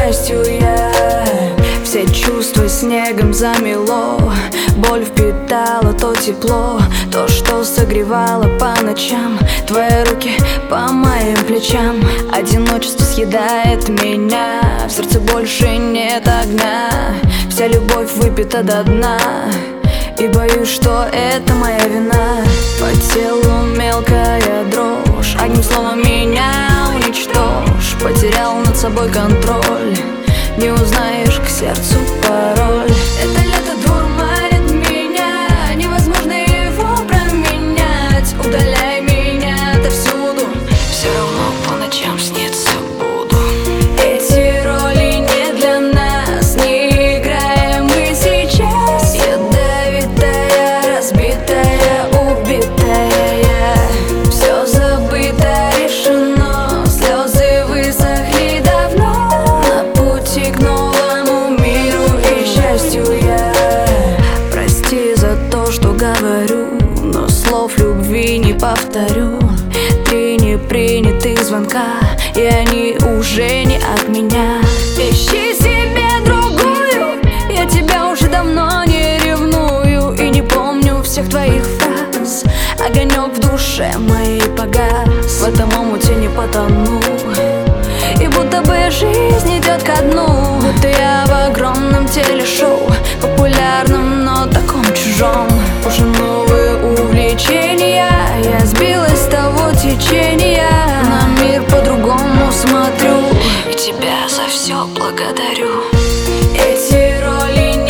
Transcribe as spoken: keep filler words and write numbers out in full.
счастью я. Все чувства снегом замело, боль впитала то тепло, то, что согревало по ночам. Твои руки по моим плечам. Одиночество съедает меня, в сердце больше нет огня. Вся любовь выпита до дна, и боюсь, что это моя вина. По телу мелкая дрожь, одним словом меня уничтожь. Потерял над собой контроль, не узнаешь к сердцу пароль. Это лето дурманит меня, невозможно его променять. Удаляй меня отовсюду, все равно по ночам снится буду. Эти роли не для нас, не играем мы сейчас. Ядовитая, разбитая, убитая я. Все забыто, решено, слезы высохли давно. На пути к новому миру и счастью я. Прости за то, что говорю, но слов любви не повторю. Три непринятых звонка, и они уже не от меня. Ищи себе другую, я тебя уже давно не ревную. И не помню всех твоих фраз, огонек в душе моей погас. В этом омуте не потону, и будто бы жизнь идет ко дну. Будто я в огромном телешоу, популярном, но таком чужом. Уже новые увлечения, я сбилась с того течения. На мир по-другому смотрю, и тебя за все благодарю. Эти роли не